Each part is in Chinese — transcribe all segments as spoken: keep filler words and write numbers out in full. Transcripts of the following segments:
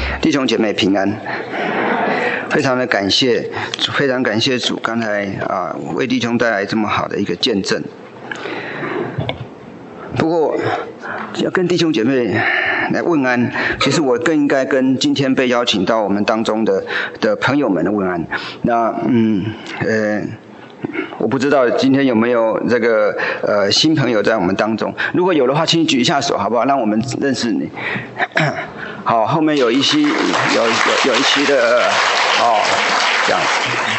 弟兄姐妹平安，非常的感谢，非常感谢主刚才啊为弟兄带来这么好的一个见证。不过要跟弟兄姐妹来问安，其实我更应该跟今天被邀请到我们当中的的朋友们的问安。那嗯呃。我不知道今天有没有这个呃新朋友在我们当中，如果有的话，请你举一下手好不好？让我们认识你。好，后面有一期有有有一期的哦，这样，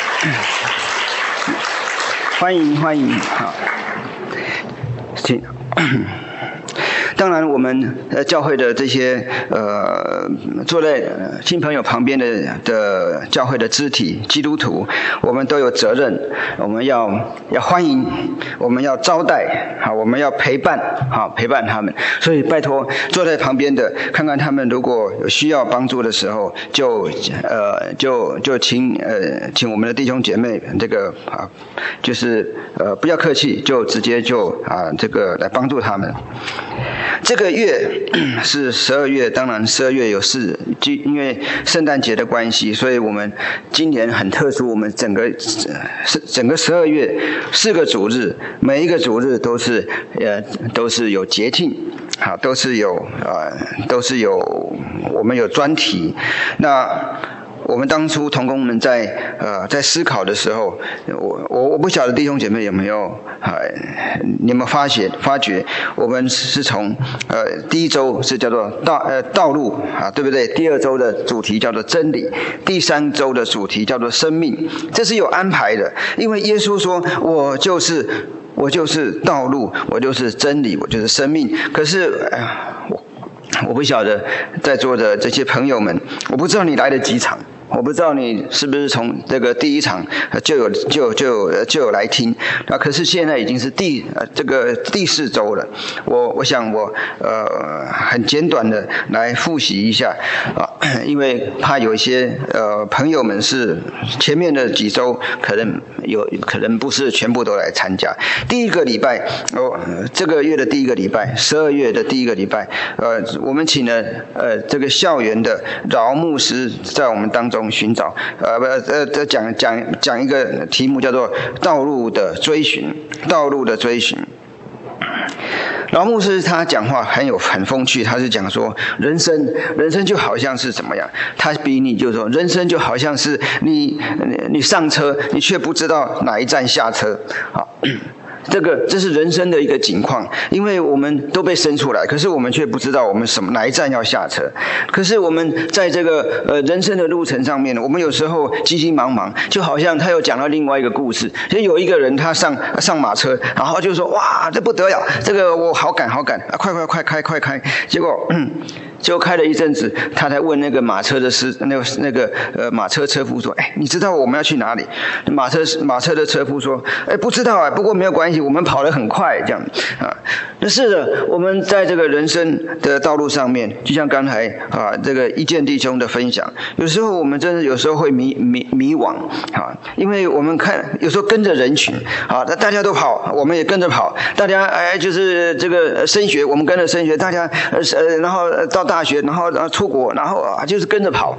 欢迎欢迎，好，请。当然，我们呃教会的这些呃坐在新朋友旁边的的教会的肢体基督徒，我们都有责任，我们要要欢迎，我们要招待，好，我们要陪伴，好陪伴他们。所以拜托坐在旁边的，看看他们如果有需要帮助的时候，就呃就就请呃请我们的弟兄姐妹这个啊，就是呃不要客气，就直接就啊这个来帮助他们。这个月是十二月，当然十二月有事，因为圣诞节的关系，所以我们今年很特殊，我们整个整个十二月四个主日，每一个主日都是呃都是有节庆，好，都是有呃都是有我们有专题。那我们当初同工们在呃在思考的时候，我我我不晓得弟兄姐妹有没有啊、呃，你有没有发现发觉，我们是从呃第一周是叫做道呃道路啊，对不对？第二周的主题叫做真理，第三周的主题叫做生命，这是有安排的，因为耶稣说我就是我就是道路，我就是真理，我就是生命。可是哎呀，我我不晓得在座的这些朋友们，我不知道你来了几场。我不知道你是不是从这个第一场就有就就有就有来听啊？可是现在已经是第呃这个第四周了。我我想我呃很简短的来复习一下啊，因为怕有一些呃朋友们是前面的几周可能有可能不是全部都来参加。第一个礼拜哦，这个月的第一个礼拜，十二月的第一个礼拜，呃，我们请了呃这个校园的饶牧师在我们当中。寻找，呃不呃呃讲讲讲一个题目叫做道路的追寻，道路的追寻。饶牧师他讲话很有很风趣，他是讲说人生人生就好像是怎么样，他比你就是说人生就好像是你你上车，你却不知道哪一站下车，好。这个这是人生的一个景况，因为我们都被生出来，可是我们却不知道我们什么哪一站要下车。可是我们在这个呃人生的路程上面，我们有时候急急忙忙，就好像他又讲了另外一个故事，就有一个人他上上马车，然后就说哇这不得了，这个我好赶好赶，啊快快快开快开，结果嗯。就开了一阵子，他才问那个马车的司那个那个呃马车车夫说：“哎，你知道我们要去哪里？”马车马车的车夫说：“哎，不知道啊，不过没有关系，我们跑得很快，这样啊。”那是的，我们在这个人生的道路上面，就像刚才啊这个一见弟兄的分享，有时候我们真的有时候会迷迷迷惘啊，因为我们看有时候跟着人群啊，大家都跑，我们也跟着跑，大家哎就是这个升学，我们跟着升学，大家呃呃然后到大学，然后然后出国，然后啊就是跟着跑，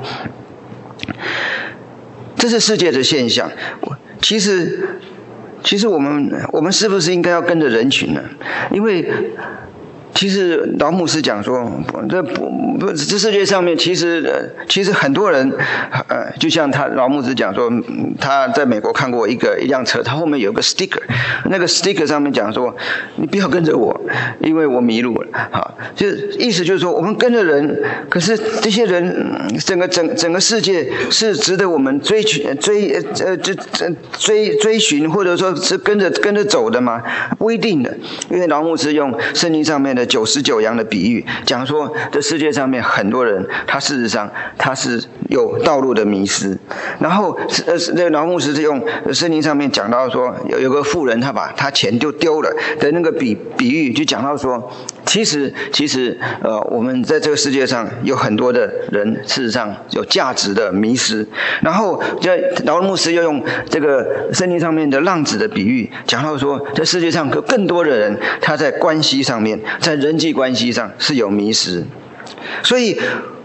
这是世界的现象。其实，其实我们我们是不是应该要跟着人群呢？因为其实饶牧师讲说，这不不这世界上面其实呃其实很多人呃就像他饶牧师讲说，他在美国看过一个一辆车，他后面有个 sticker， 那个 sticker 上面讲说，你不要跟着我，因为我迷路了。好，就是意思就是说，我们跟着人，可是这些人整个整整个世界是值得我们追寻追呃追追追寻，或者说是跟着跟着走的吗？不一定的，因为饶牧师用圣经上面的九十九羊的比喻，讲说这世界上面很多人，他事实上他是有道路的迷失。然后呃，那个饶牧师是用圣经上面讲到说，有有个妇人，他把他钱就丢了的那个比比喻，就讲到说，其实其实呃，我们在这个世界上有很多的人，事实上有价值的迷失。然后这饶牧师又用这个圣经上面的浪子的比喻，讲到说，这世界上有更多的人，他在关系上面，在人际关系上是有迷失。所以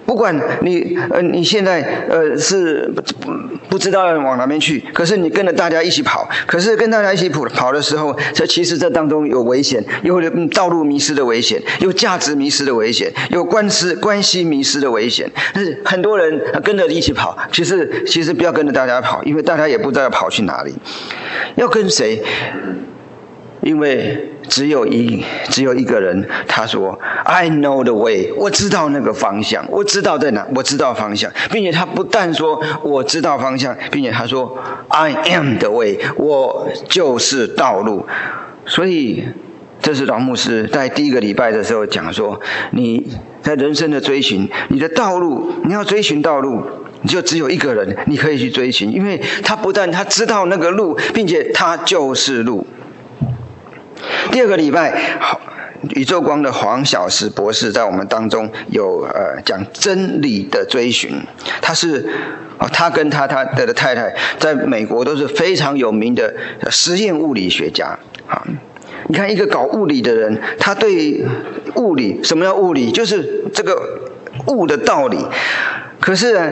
不管你呃你现在呃是不不知道要往哪边去，可是你跟着大家一起跑，可是跟大家一起跑跑的时候，这其实这当中有危险，有道路迷失的危险，有价值迷失的危险，有关系关系迷失的危险。但是很多人跟着一起跑，其实其实不要跟着大家跑，因为大家也不知道要跑去哪里，要跟谁？因为只有一只有一个人，他说 I know the way， 我知道那个方向，我知道在哪，我知道方向，并且他不但说我知道方向，并且他说 I am the way， 我就是道路。所以这是老牧师在第一个礼拜的时候讲说，你在人生的追寻，你的道路，你要追寻道路，你就只有一个人你可以去追寻，因为他不但他知道那个路，并且他就是路。第二个礼拜，宇宙光的黄小石博士在我们当中有呃讲真理的追寻。他是哦，他跟他他的太太在美国都是非常有名的实验物理学家啊。你看一个搞物理的人，他对物理，什么叫物理？就是这个物的道理。可是呢，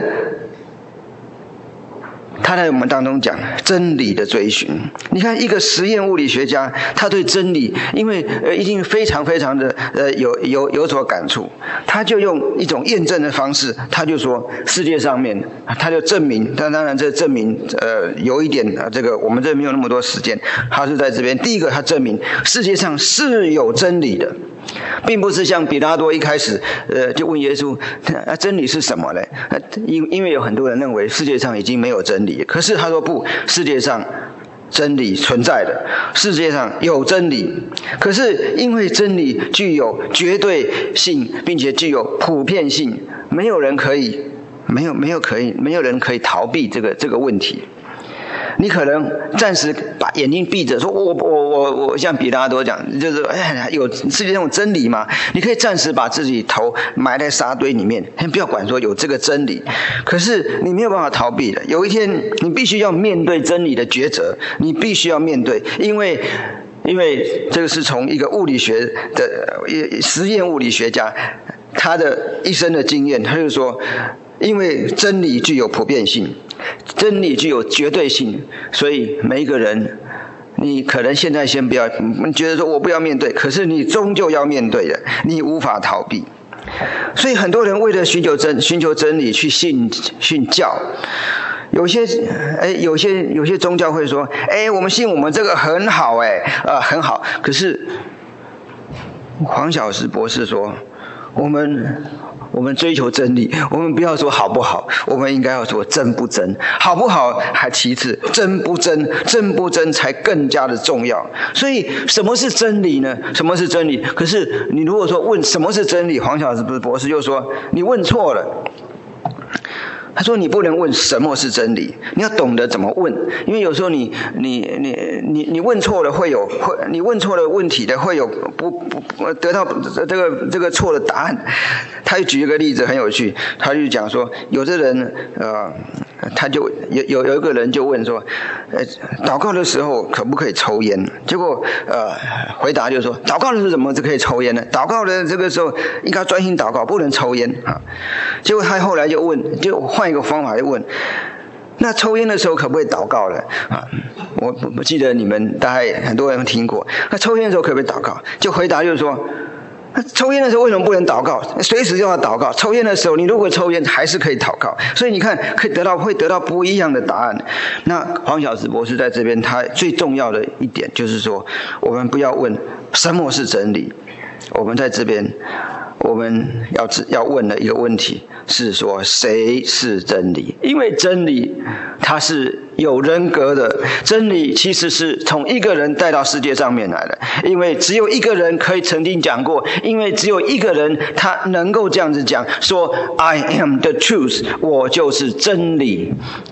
他在我们当中讲真理的追寻。你看一个实验物理学家，他对真理，因为呃一定非常非常的呃有有有所感触，他就用一种验证的方式，他就说世界上面，他就证明，但当然这证明呃有一点呃这个我们这没有那么多时间，他是在这边第一个他证明世界上是有真理的。并不是像比拉多一开始，呃，就问耶稣，啊，真理是什么呢？因因为有很多人认为世界上已经没有真理，可是他说不，世界上真理存在的，世界上有真理。可是因为真理具有绝对性，并且具有普遍性，没有人可以，没有没有可以，没有人可以逃避这个这个问题。你可能暂时把眼睛闭着，说我我我我像比拉多讲，就是哎，有世界上有真理吗？你可以暂时把自己头埋在沙堆里面，先不要管说有这个真理。可是你没有办法逃避的，有一天你必须要面对真理的抉择，你必须要面对，因为因为这个是从一个物理学的实验物理学家他的一生的经验，他就说，因为真理具有普遍性，真理具有绝对性，所以每一个人，你可能现在先不要，你觉得说我不要面对，可是你终究要面对的，你无法逃避。所以很多人为了寻求真寻求真理去信信教，有些哎有些有些宗教会说，哎，我们信我们这个很好，哎呃很好，可是黄小石博士说，我们。我们追求真理，我们不要说好不好，我们应该要说真不真。好不好还其次，真不真，真不真才更加的重要。所以什么是真理呢？什么是真理？可是你如果说问什么是真理，黄小石博士就说你问错了。他说你不能问什么是真理，你要懂得怎么问，因为有时候你你你你你问错了会有会你问错了问题的会有不不得到这个这个错的答案。他又举一个例子很有趣，他就讲说有的人呃他就有有有一个人就问说，呃祷告的时候可不可以抽烟？结果呃回答就是说祷告的时候怎么就可以抽烟呢？祷告的这个时候应该专心祷告，不能抽烟啊。结果他后来就问，就换一个方法就问，那抽烟的时候可不可以祷告了啊？我我记得你们大概很多人听过，那抽烟的时候可不可以祷告？就回答就是说，那抽烟的时候为什么不能祷告？随时就要祷告。抽烟的时候，你如果抽烟还是可以祷告。所以你看，可以得到会得到不一样的答案。那黄小石博士在这边，他最重要的一点就是说，我们不要问什么是真理，我们在这边。我们要要问的一个问题是说，谁是真理？因为真理它是有人格的，真理其实是从一个人带到世界上面来的。因为只有一个人可以曾经讲过，因为只有一个人他能够这样子讲，说 I am the truth， 我就是真理。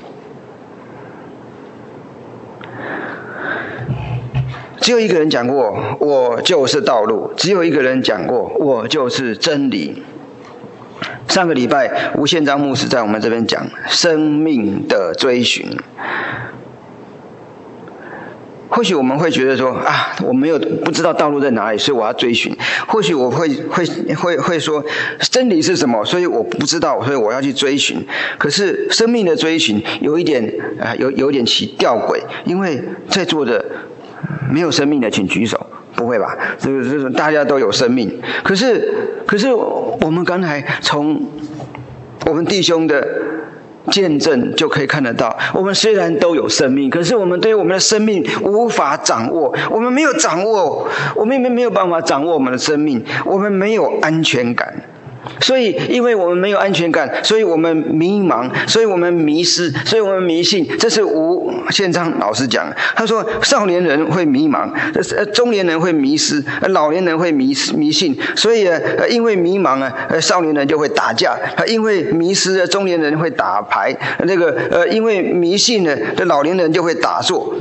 只有一个人讲过，我就是道路。只有一个人讲过，我就是真理。上个礼拜，吴宪章牧师在我们这边讲生命的追寻。 或许我们会觉得说啊，我没有不知道道路在哪里，所以我要追寻。或许我会会会会说真理是什么，所以我不知道，所以我要去追寻。可是生命的追寻有一点啊、呃，有有点奇吊诡，因为在座的没有生命的，请举手。不会吧？这个这个大家都有生命，可是可是我们刚才从我们弟兄的见证就可以看得到，我们虽然都有生命，可是我们对我们的生命无法掌握，我们没有掌握，我们没有办法掌握我们的生命，我们没有安全感。所以因为我们没有安全感，所以我们迷茫，所以我们迷失，所以我们迷信。这是吴宪章老师讲，他说少年人会迷茫，中年人会迷失，老年人会迷迷信。所以呃因为迷茫啊，少年人就会打架，因为迷失，中年人会打牌，那个呃因为迷信呢，老年人就会打坐。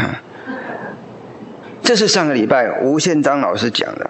这是上个礼拜吴宪章老师讲的。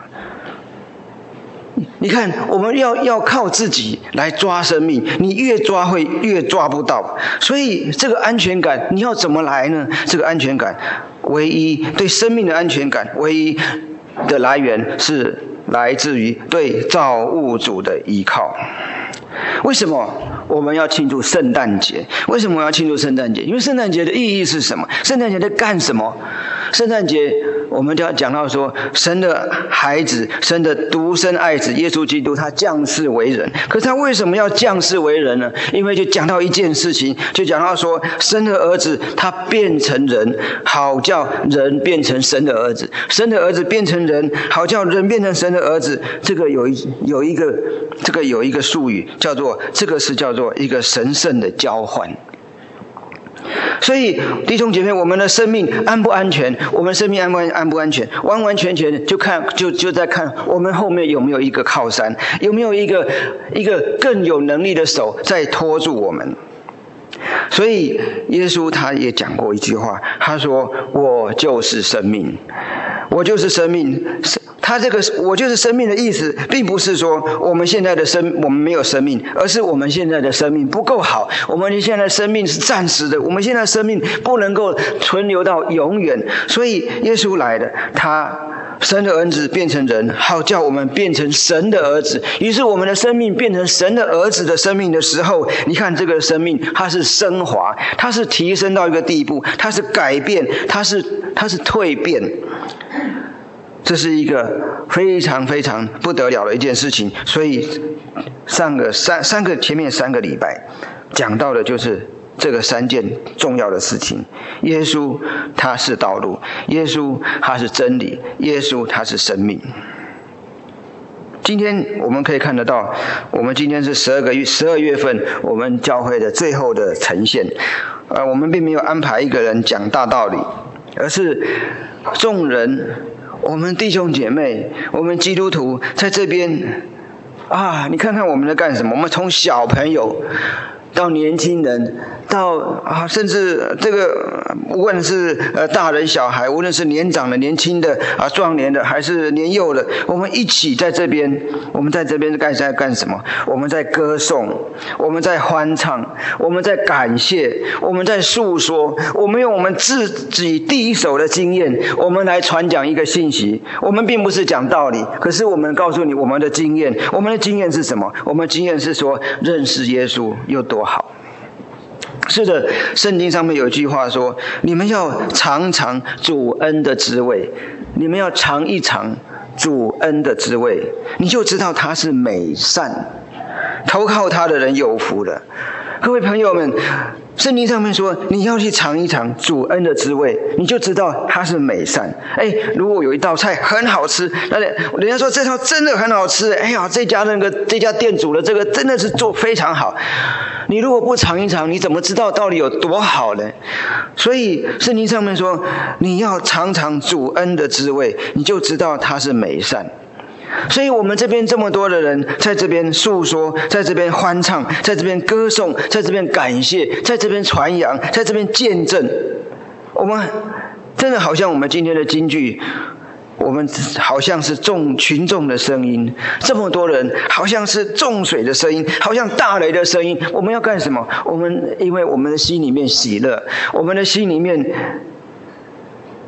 你看，我们要要靠自己来抓生命，你越抓会越抓不到。所以这个安全感你要怎么来呢？这个安全感，唯一对生命的安全感，唯一的来源是来自于对造物主的依靠。为什么我们要庆祝圣诞节？为什么要庆祝圣诞节？因为圣诞节的意义是什么？圣诞节在干什么？圣诞节我们就要讲到说，神的孩子，神的独生爱子耶稣基督，他降世为人。可是他为什么要降世为人呢？因为就讲到一件事情，就讲到说，神的儿子他变成人，好叫人变成神的儿子；神的儿子变成人，好叫人变成神的儿子。这个有一有一个这个有一个术语叫做，这个是叫做一个神圣的交换。所以弟兄姐妹，我们的生命安不安全？我们生命安不安不安全？完完全全就看就就在看我们后面有没有一个靠山，有没有一个一个更有能力的手在拖住我们。所以耶稣他也讲过一句话，他说：“我就是生命，我就是生命。”他这个我就是生命的意思，并不是说我们现在的生我们没有生命，而是我们现在的生命不够好，我们现在的生命是暂时的，我们现在的生命不能够存留到永远。所以耶稣来的，他神的儿子变成人，好叫我们变成神的儿子。于是我们的生命变成神的儿子的生命的时候，你看这个生命它是升华，它是提升到一个地步，它是改变，它是它是蜕变。这是一个非常非常不得了的一件事情。所以上个三三个前面三个礼拜讲到的就是这个三件重要的事情。耶稣他是道路，耶稣他是真理，耶稣他是生命。今天我们可以看得到，我们今天是十二个月十二月份我们教会的最后的呈现。呃，我们并没有安排一个人讲大道理，而是众人，我们弟兄姐妹，我们基督徒在这边啊，你看看我们在干什么？我们从小朋友到年轻人，到啊，甚至这个无论是呃大人小孩，无论是年长的、年轻的啊、壮年的，还是年幼的，我们一起在这边，我们在这边干在干什么？我们在歌颂，我们在欢唱，我们在感谢，我们在诉说，我们用我们自己第一手的经验，我们来传讲一个信息。我们并不是讲道理，可是我们告诉你我们的经验。我们的经验是什么？我们的经验是说，认识耶稣有多好。是的，圣经上面有一句话说，你们要尝尝主恩的滋味，你们要尝一尝主恩的滋味，你就知道他是美善，投靠他的人有福了。各位朋友们，圣经上面说你要去尝一尝主恩的滋味，你就知道它是美善。哎，如果有一道菜很好吃，那人家说这道真的很好吃，哎呀，这家那个这家店主的这个真的是做非常好。你如果不尝一尝，你怎么知道到底有多好呢？所以圣经上面说你要尝尝主恩的滋味，你就知道它是美善。所以我们这边这么多的人在这边诉说，在这边欢唱，在这边歌颂，在这边感谢，在这边传扬，在这边见证，我们真的好像我们今天的京剧，我们好像是众群众的声音，这么多人好像是众水的声音，好像大雷的声音。我们要干什么？我们因为我们的心里面喜乐，我们的心里面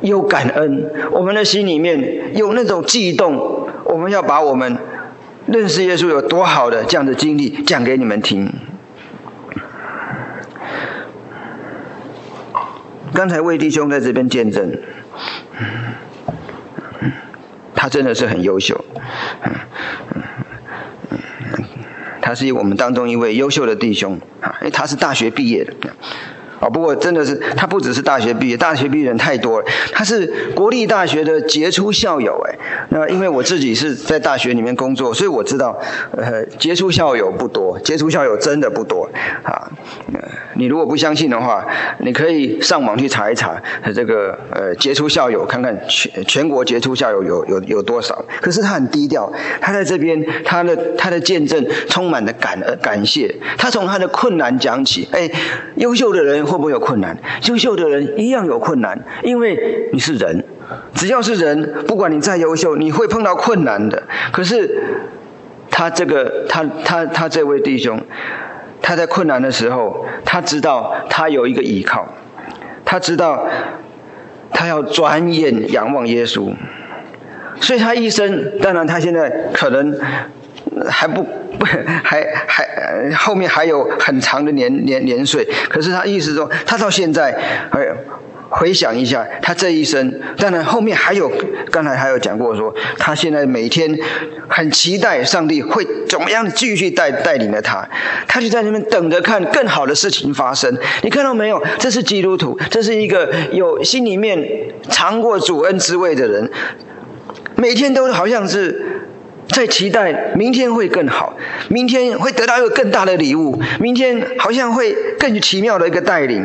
有感恩，我们的心里面有那种悸动，我们要把我们认识耶稣有多好的这样的经历讲给你们听。刚才魏弟兄在这边见证，他真的是很优秀，他是我们当中一位优秀的弟兄啊，因为他是大学毕业的。啊，不过真的是他不只是大学毕业，大学毕业人太多了。他是国立大学的杰出校友，哎，那因为我自己是在大学里面工作，所以我知道，呃，杰出校友不多，杰出校友真的不多啊。呃，你如果不相信的话，你可以上网去查一查这个呃杰出校友，看看全全国杰出校友有有有多少。可是他很低调，他在这边他的他的见证充满了感恩感谢，他从他的困难讲起，哎，优秀的人会不会有困难？优秀的人一样有困难，因为你是人，只要是人，不管你再优秀，你会碰到困难的。可是他这个他他他这位弟兄，他在困难的时候，他知道他有一个依靠，他知道他要转眼仰望耶稣，所以他一生，当然他现在可能还不还还后面还有很长的年年年岁，可是他意思说，他到现在，回想一下他这一生，当然后面还有，刚才还有讲过说，他现在每天很期待上帝会怎么样继续带带领了他，他就在那边等着看更好的事情发生。你看到没有？这是基督徒，这是一个有心里面尝过主恩滋味的人，每天都好像是在期待明天会更好，明天会得到一个更大的礼物，明天好像会更奇妙的一个带领。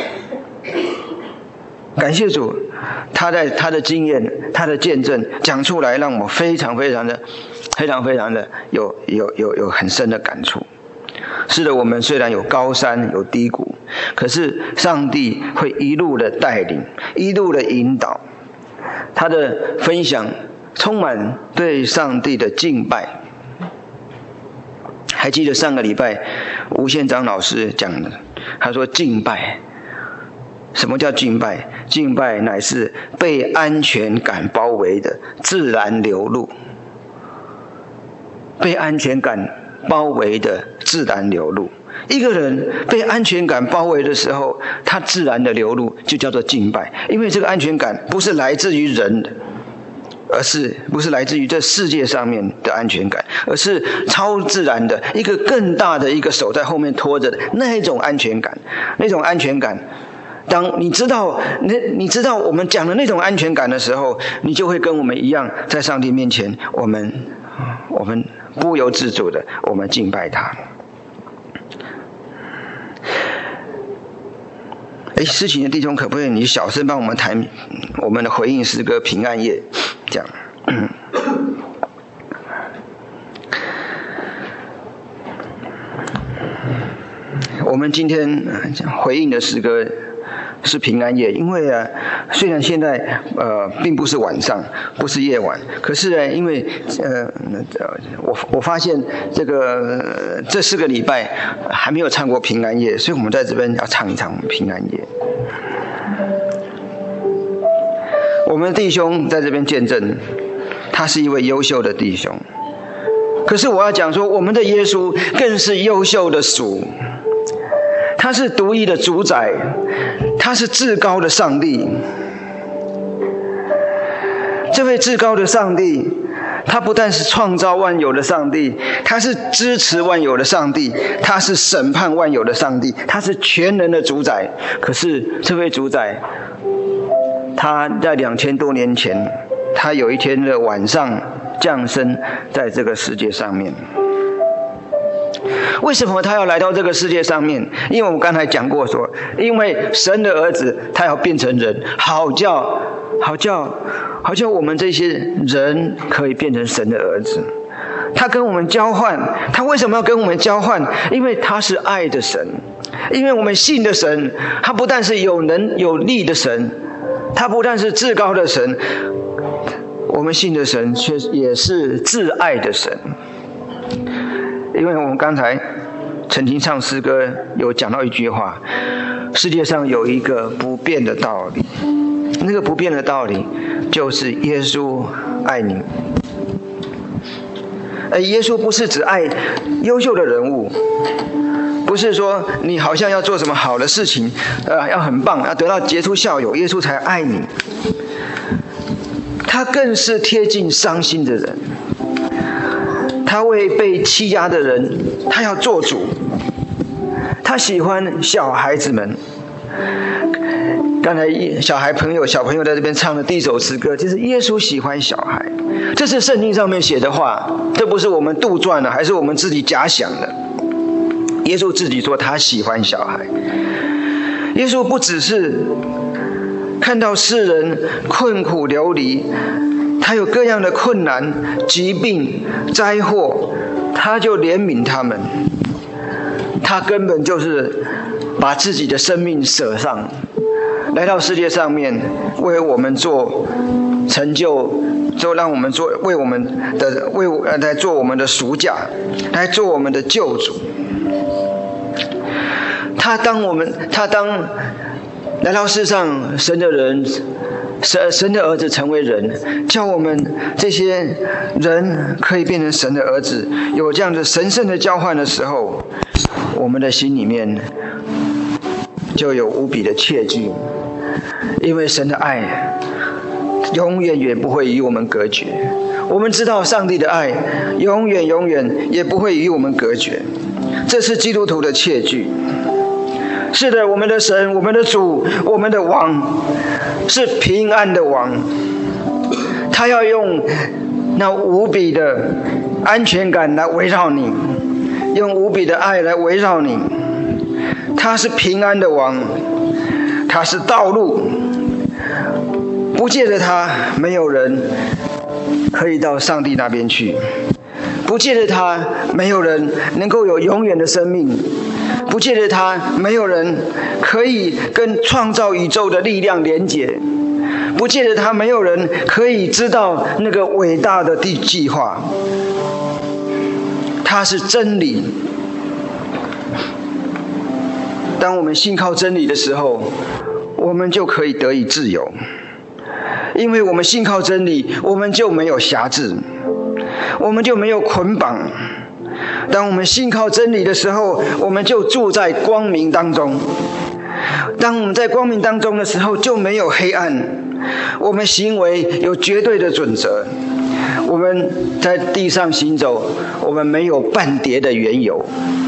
感谢主，他在他的经验、他的见证讲出来，让我非常非常的、非常非常的有有有有很深的感触。是的，我们虽然有高山有低谷，可是上帝会一路的带领，一路的引导。他的分享充满对上帝的敬拜。还记得上个礼拜吴宪章老师讲的，他说敬拜。什么叫敬拜？敬拜乃是被安全感包围的自然流露。被安全感包围的自然流露。一个人被安全感包围的时候，他自然的流露就叫做敬拜。因为这个安全感不是来自于人的，而是不是来自于这世界上面的安全感，而是超自然的一个更大的一个手在后面拖着的那一种安全感。那种安全感，当你知道你你知道我们讲的那种安全感的时候，你就会跟我们一样，在上帝面前，我们我们不由自主的，我们敬拜他。哎，诗情的弟兄，可不可以你小声帮我们弹我们的回应诗歌《平安夜》？这样。我们今天回应的诗歌是平安夜，因为啊，虽然现在呃并不是晚上，不是夜晚，可是呢，因为呃我我发现这个、呃、这四个礼拜还没有唱过平安夜，所以我们在这边要唱一唱平安夜。我们的弟兄在这边见证，他是一位优秀的弟兄。可是我要讲说，我们的耶稣更是优秀的主。他是独一的主宰，他是至高的上帝。这位至高的上帝，他不但是创造万有的上帝，他是支持万有的上帝，他是审判万有的上帝，他是全能的主宰。可是这位主宰，他在两千多年前，他有一天的晚上降生在这个世界上面。为什么他要来到这个世界上面？因为我们刚才讲过说，因为神的儿子他要变成人，好叫好叫好叫我们这些人可以变成神的儿子。他跟我们交换，他为什么要跟我们交换？因为他是爱的神，因为我们信的神，他不但是有能有力的神，他不但是至高的神，我们信的神却也是至爱的神。因为我们刚才曾经唱诗歌有讲到一句话，世界上有一个不变的道理， 那个不变的道理就是耶稣爱你。而耶稣不是只爱优秀的人物，不是说你好像要做什么好的事情，呃，要很棒，要得到杰出校友，耶稣才爱你。他更是贴近伤心的人，他为被欺压的人，他要做主。他喜欢小孩子们。刚才小孩朋友小朋友在这边唱的第一首诗歌，就是耶稣喜欢小孩，这是圣经上面写的话，这不是我们杜撰的，还是我们自己假想的。耶稣自己说他喜欢小孩。耶稣不只是看到世人困苦流离，他有各样的困难、疾病、灾祸，他就怜悯他们。他根本就是把自己的生命舍上，来到世界上面，为我们做成就，就让我们做为我们的为来做我们的赎价，来做我们的救主。他当我们他当来到世上，神的人，神神的儿子成为人，叫我们这些人可以变成神的儿子，有这样的神圣的交换的时候，我们的心里面就有无比的切据，因为神的爱永远也不会与我们隔绝。我们知道上帝的爱永远永远也不会与我们隔绝，这是基督徒的切据。是的，我们的神，我们的主，我们的王是平安的王，他要用那无比的安全感来围绕你，用无比的爱来围绕你。他是平安的王，他是道路，不借着他，没有人可以到上帝那边去；不借着他，没有人能够有永远的生命；不借着他，没有人可以跟创造宇宙的力量连结；不借着他，没有人可以知道那个伟大的地计划。他是真理。当我们信靠真理的时候，我们就可以得以自由，因为我们信靠真理，我们就没有辖制，我们就没有捆绑。当我们信靠真理的时候，我们就住在光明当中。当我们在光明当中的时候，就没有黑暗。我们行为有绝对的准则，我们在地上行走，我们没有半叠的缘由。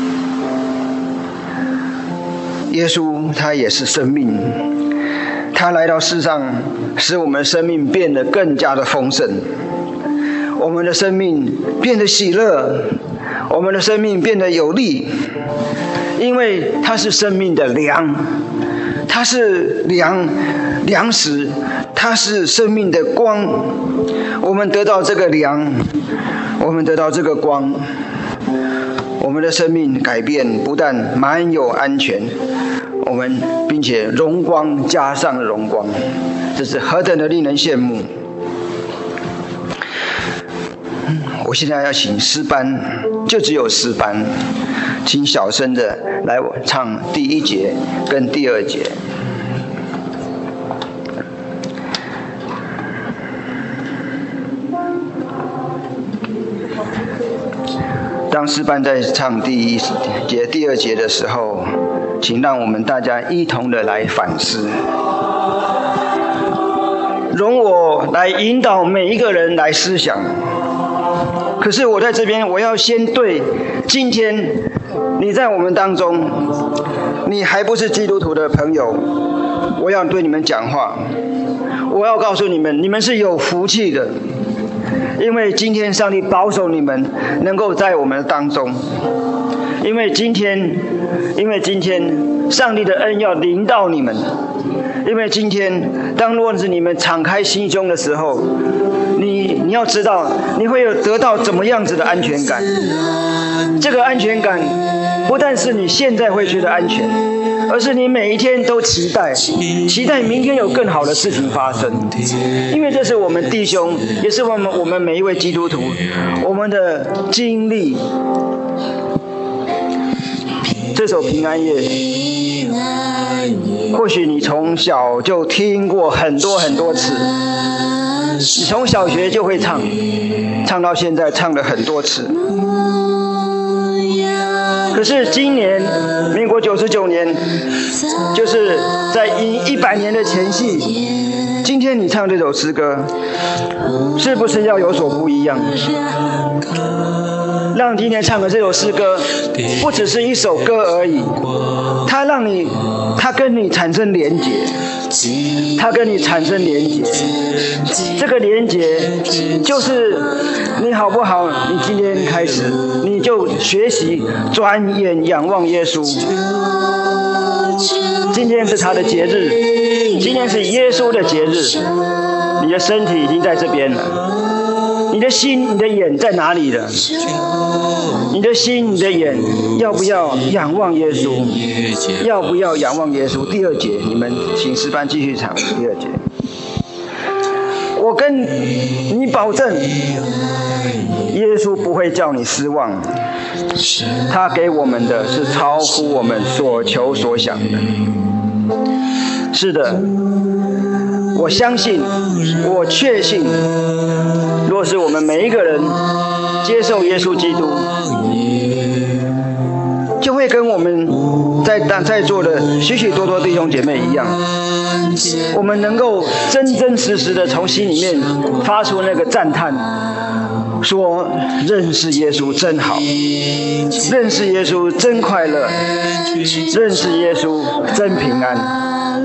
耶稣他也是生命，他来到世上，使我们的生命变得更加的丰盛，我们的生命变得喜乐，我们的生命变得有力，因为他是生命的粮，他是粮粮食，他是生命的光。我们得到这个粮，我们得到这个光，我们的生命改变，不但满有安全，我们并且荣光加上荣光，这是何等的令人羡慕！我现在要请诗班，就只有诗班，请小声的来唱第一节跟第二节。当诗班在唱第一节、第二节的时候，请让我们大家一同的来反思，容我来引导每一个人来思想。可是我在这边，我要先对今天你在我们当中，你还不是基督徒的朋友，我要对你们讲话。我要告诉你们，你们是有福气的，因为今天上帝保守你们能够在我们当中，因为今天，因为今天上帝的恩要临到你们，因为今天当若是你们敞开心胸的时候，你你要知道，你会有得到怎么样子的安全感。这个安全感不但是你现在会觉得安全，而是你每一天都期待，期待明天有更好的事情发生。因为这是我们弟兄，也是我们我们每一位基督徒，我们的经历。这这首平安夜，或许你从小就听过很多很多次，你从小学就会唱，唱到现在唱了很多次。可是今年民国九十九年，就是在一一百年的前夕，今天你唱这首诗歌，是不是要有所不一样？让今天唱的这首诗歌，不只是一首歌而已，它让你，它跟你产生连结，它跟你产生连结。这个连结就是你好不好？你今天开始，你就学习转眼仰望耶稣。今天是他的节日，今天是耶稣的节日。你的身体已经在这边了，你的心、你的眼在哪里了？你的心、你的眼要不要仰望耶稣？要不要仰望耶稣？第二节，你们请诗班继续唱。第二节，我跟你保证，耶稣不会叫你失望。他给我们的是超乎我们所求所想的。是的，我相信，我确信，若是我们每一个人接受耶稣基督，就会跟我们在在座的许许多多弟兄姐妹一样，我们能够真真实实的从心里面发出那个赞叹，说认识耶稣真好，认识耶稣真快乐，认识耶稣真平安。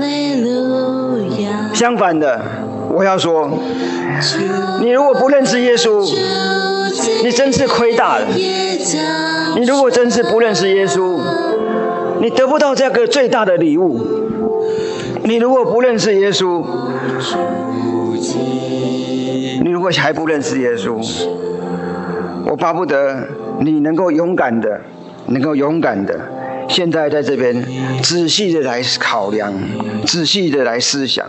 相反的，我要说，你如果不认识耶稣，你真是亏大了。你如果真是不认识耶稣，你得不到这个最大的礼物。你如果不认识耶稣，你如果还不认识耶稣，我巴不得你能够勇敢的，能够勇敢的，现在在这边仔细的来考量，仔细的来思想。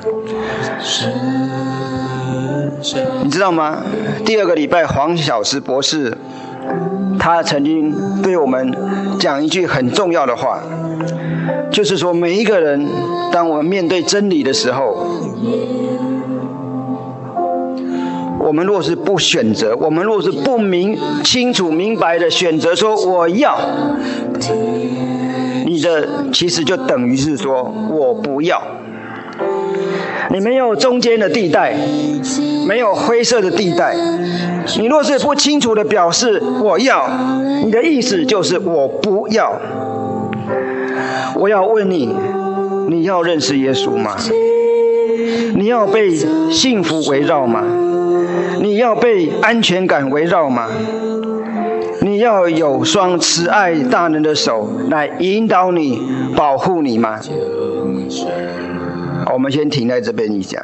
你知道吗？第二个礼拜，黄小石博士他曾经对我们讲一句很重要的话，就是说，每一个人，当我们面对真理的时候，我们若是不选择，我们若是不明清楚明白的选择说我要，你的其实就等于是说我不要。你没有中间的地带，没有灰色的地带。你若是不清楚的表示我要，你的意思就是我不要。我要问你，你要认识耶稣吗？你要被幸福围绕吗？你要被安全感围绕吗？你要有双慈爱大能的手来引导你、保护你吗？我们先停在这边一讲。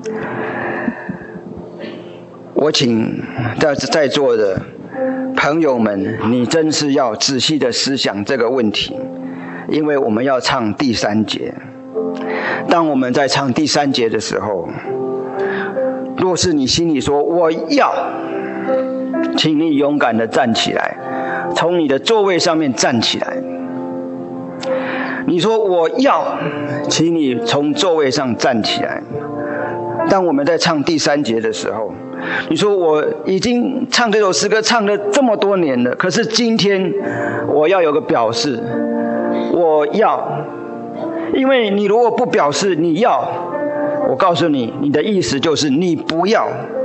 我请在在座的朋友们，你真是要仔细的思想这个问题，因为我们要唱第三节。当我们在唱第三节的时候，若是你心里说我要，请你勇敢的站起来，从你的座位上面站起来。你说我要，请你从座位上站起来。当我们在唱第三节的时候，你说我已经唱这首诗歌唱了这么多年了，可是今天我要有个表示，我要。因为你如果不表示你要，我告诉你，你的意思就是你不要。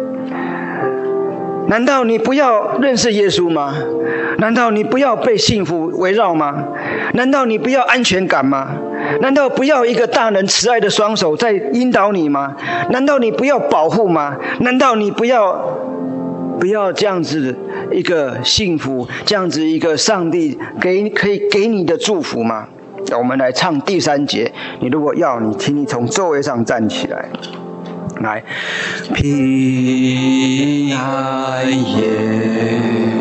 难道你不要认识耶稣吗？难道你不要被幸福围绕吗？难道你不要安全感吗？难道不要一个大能慈爱的双手在引导你吗？难道你不要保护吗？难道你不要不要这样子一个幸福，这样子一个上帝给可以给你的祝福吗？我们来唱第三节。你如果要，你请你从座位上站起来。来，平安夜，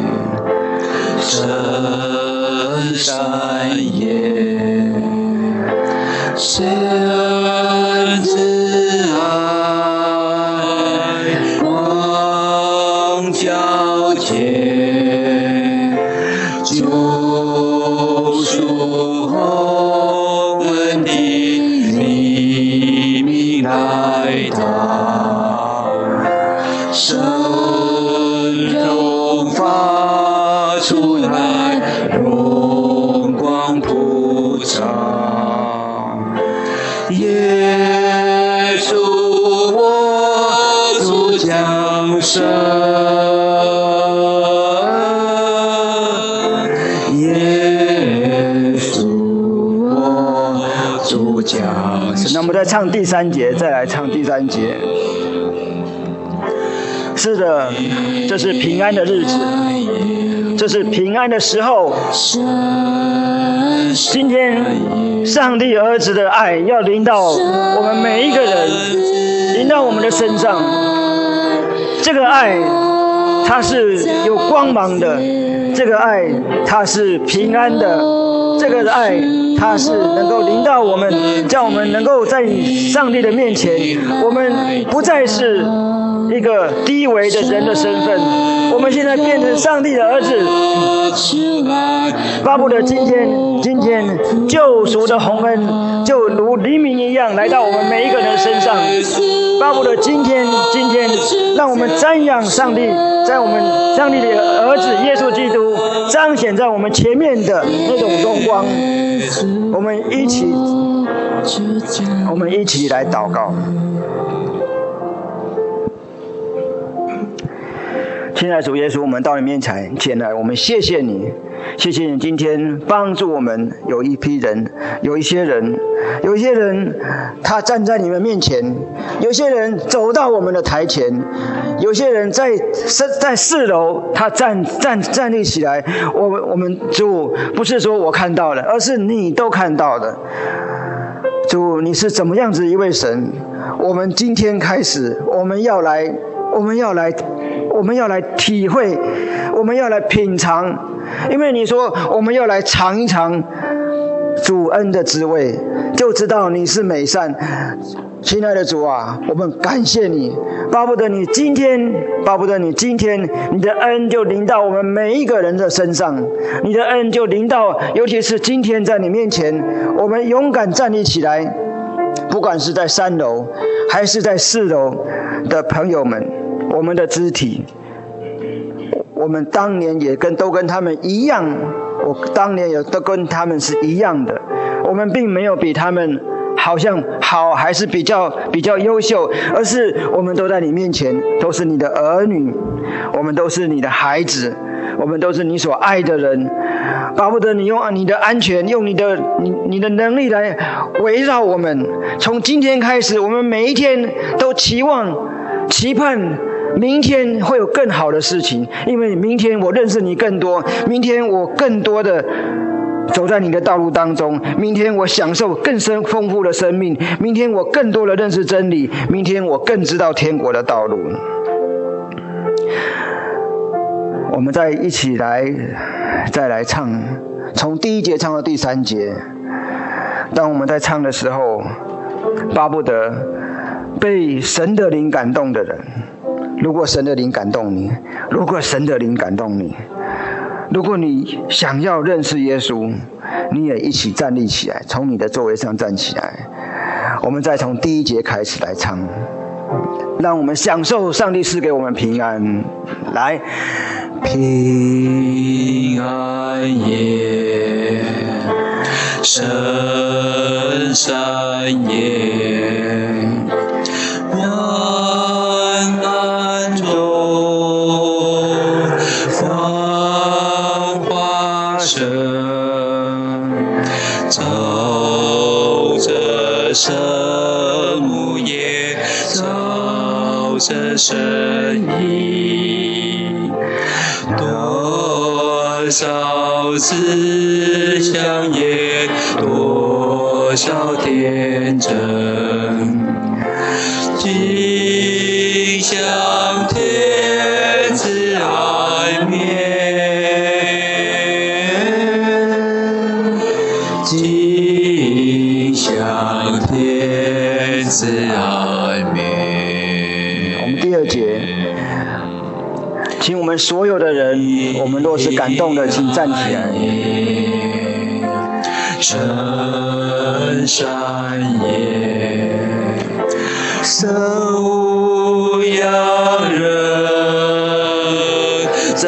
深山夜，神之爱光皎洁，救赎洪恩的黎明来到，神荣发出来，荣光普照。耶稣，我主降生。 那我们再唱第三节，再来唱第三节。是的，这是平安的日子，这是平安的时候。今天，上帝儿子的爱要临到我们每一个人，临到我们的身上。这个爱，它是有光芒的；这个爱，它是平安的；这个爱，它是能够临到我们，叫我们能够在上帝的面前，我们不再是一个低微的人的身份，我们现在变成上帝的儿子。巴不得今天，今天救赎的洪恩就如黎明一样来到我们每一个人的身上。巴不得今天，今天让我们瞻仰上帝，在我们上帝的儿子耶稣基督彰显在我们前面的那种荣光。我们一起，我们一起来祷告。亲爱的主耶稣，我们到你面前前来，我们谢谢你，谢谢你今天帮助我们。有一批人，有一些人，有一些人，他站在你们面前；有些人走到我们的台前；有些人在在四楼，他站站站立起来。我们我们主不是说我看到了，而是你都看到的。主，你是怎么样子一位神？我们今天开始，我们要来，我们要来。我们要来体会，我们要来品尝，因为你说我们要来尝一尝主恩的滋味，就知道你是美善。亲爱的主啊，我们感谢你，巴不得你今天，巴不得你今天，你的恩就临到我们每一个人的身上，你的恩就临到，尤其是今天在你面前，我们勇敢站立起来，不管是在三楼还是在四楼的朋友们。我们的肢体，我们当年也跟都跟他们一样，我当年也都跟他们是一样的。我们并没有比他们好像好，还是比较比较优秀，而是我们都在你面前，都是你的儿女，我们都是你的孩子，我们都是你所爱的人。巴不得你用你的安全，用你的你你的能力来围绕我们。从今天开始，我们每一天都期望、期盼。明天会有更好的事情，因为明天我认识你更多，明天我更多的走在你的道路当中，明天我享受更深丰富的生命，明天我更多的认识真理，明天我更知道天国的道路。我们再一起来再来唱，从第一节唱到第三节。当我们在唱的时候，巴不得被神的灵感动的人，如果神的灵感动你，如果神的灵感动你，如果你想要认识耶稣，你也一起站立起来，从你的座位上站起来。我们再从第一节开始来唱，让我们享受上帝赐给我们平安。来， 平安夜，深山夜，万难中繁华盛，走着圣母夜，走着圣意，多少思想也，多少天真，尽向天子爱面，尽向天子爱面。 我们第二节，请我们所有的人，我们若是感动的，请站起来。 深山野，守羊人在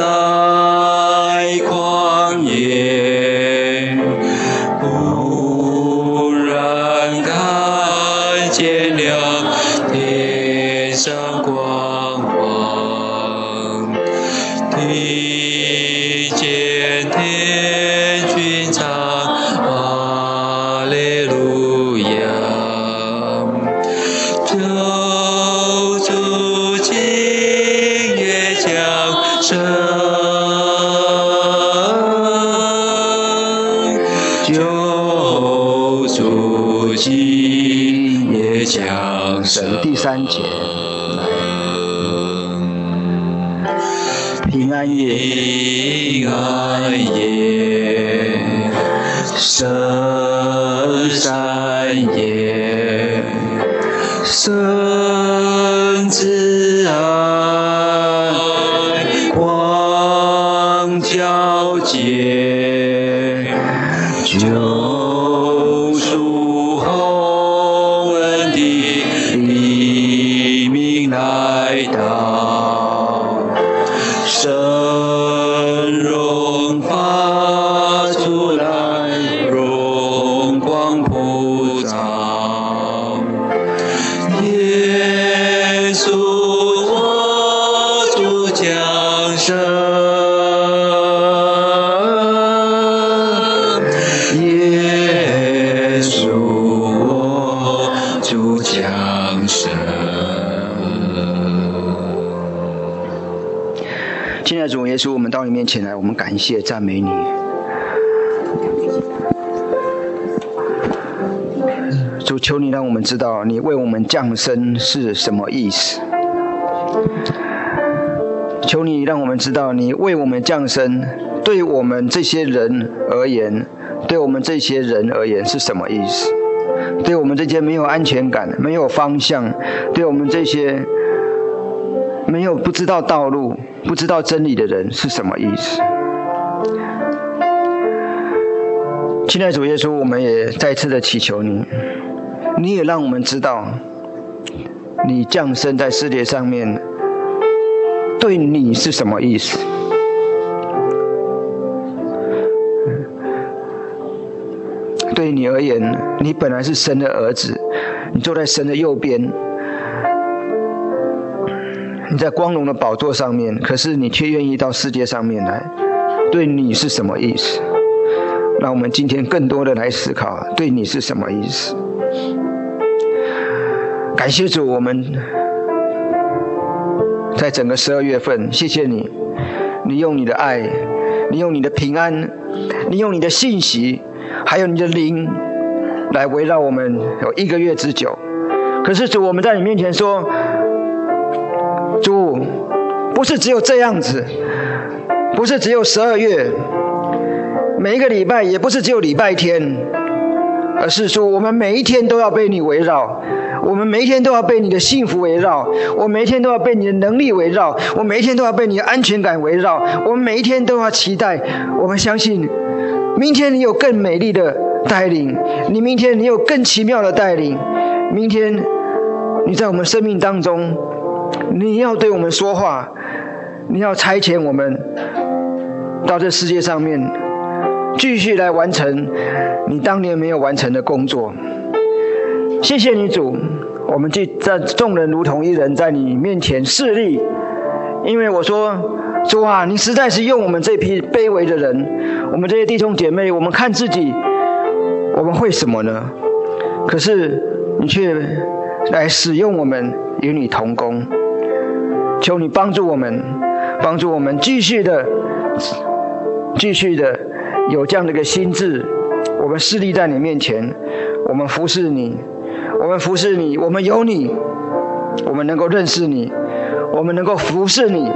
旷野，忽然看见了天上光芒，听见天军唱哈利路亚，救主今夜降生，救主今夜降生。 第三节，平安夜， 平安夜，深山野，圣子爱，光皎洁，救赎洪恩的黎明来到，神荣发出来，荣光普照，耶稣我主降生，耶稣我主降生。 亲爱的主耶稣，我们到你面前来，我们感谢赞美你。主，求你让我们知道你为我们降生是什么意思。求你让我们知道你为我们降生，对我们这些人而言，对我们这些人而言是什么意思？对我们这些没有安全感、没有方向，对我们这些没有不知道道路、不知道真理的人是什么意思？亲爱的主耶稣，我们也再次的祈求你，你也让我们知道，你降生在世界上面，对你是什么意思？对你而言，你本来是神的儿子，你坐在神的右边，你在光荣的宝座上面，可是你却愿意到世界上面来，对你是什么意思？让我们今天更多的来思考，对你是什么意思？感谢主，我们在整个十二月份，谢谢你，你用你的爱，你用你的平安，你用你的信息，还有你的灵，来围绕我们有一个月之久。可是主，我们在你面前说，主，不是只有这样子，不是只有十二月，每一个礼拜也不是只有礼拜天，而是说我们每一天都要被你围绕，我们每一天都要被你的幸福围绕，我每一天都要被你的能力围绕，我每一天都要被你的安全感围绕，我们每一天都要期待，我们相信明天你有更美丽的带领，你明天你有更奇妙的带领，明天你在我们生命当中，你要对我们说话，你要差遣我们到这世界上面，继续来完成你当年没有完成的工作。谢谢你主，我们在众人如同一人在你面前侍立，因为我说主啊，你实在是用我们这批卑微的人，我们这些弟兄姐妹，我们看自己我们会什么呢？可是你却来使用我们，与你同工。求你帮助我们，帮助我们继续的继续的有这样的一个心志，我们侍立在你面前，我们服侍你，我们服侍你，我们有你，我们能够认识你，我们能够服侍你，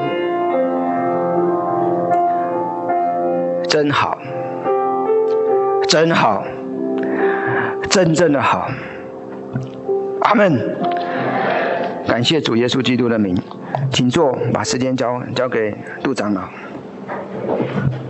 真好，真好，真正的好。阿们。感谢主耶稣基督的名，请坐，把时间交交给杜长老。